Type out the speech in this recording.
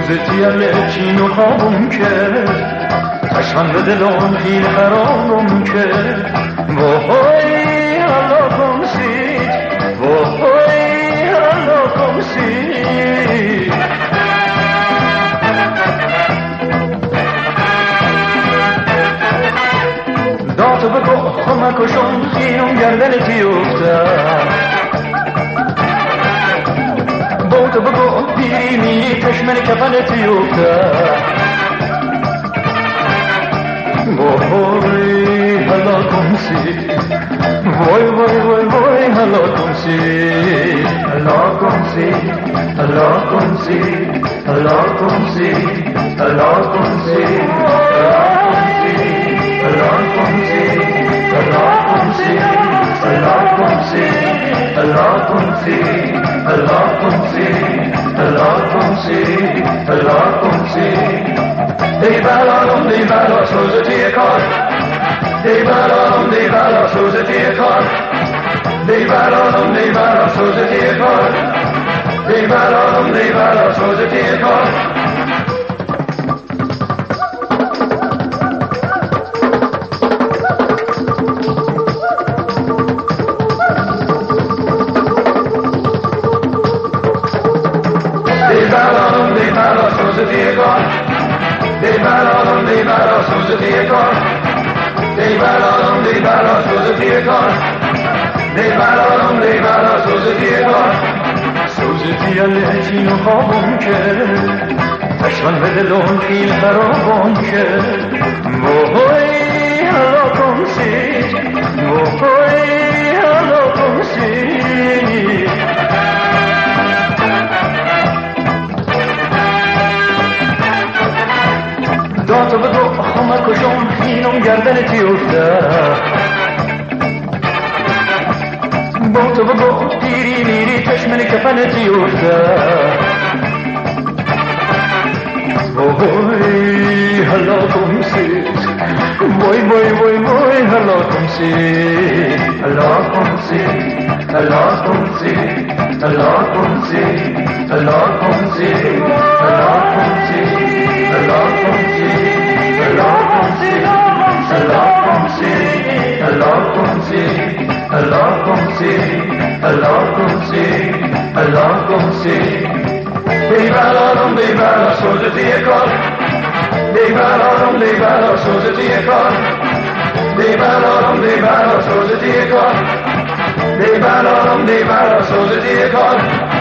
سوزتی الچینو خوابم کرد قشنگ به دلم پیل خرابم کرد وای حالا کمسید وای حالا کمسید داتو بگو خمکشم خینم گردنتی افتاد بوتو بگو پیری میری چشمن کفنتی افتاد وای حالا کمسید وای وای وای وای حالا کمسید حالا کمسید حالا کمسید حالا کمسید حالا کمسید حالا کمسید حالا کمسید حالا کمسید حالا کمسید حالا کمسید حالا کمسید حالا کمسید دی بالا سوزتی کار دی بالا سوزتی کار دی بالا سوزتی کار دی بالا سوزتی کار دی بالا سوزتی کار دی بالا سوزتی کار دی بالا سوزتی کار دی بالا سوزتی کار سوزتی الچینو خوابم کرد قشنگ به دلم پیل خرابم کرد وای حالا کمسید وای حالا کمسید داتو بگو خمکشم خینم گردنتی افتاد بوتو بگو پیری میری چشمن کفنتی افتاد وای حالا کمسید وای وای وای وای حالا کمسید حالا کمسید حالا کمسید حالا کمسید حالا کمسید حالا کمسید حالا کمسید حالا کمسید حالا کمسید حالا کمسید حالا کمسید حالا کمسید حالا کمسید دی بالا سوزتی کار دی بالا سوزتی کار دی بالا سوزتی کار دی بالا سوزتی کار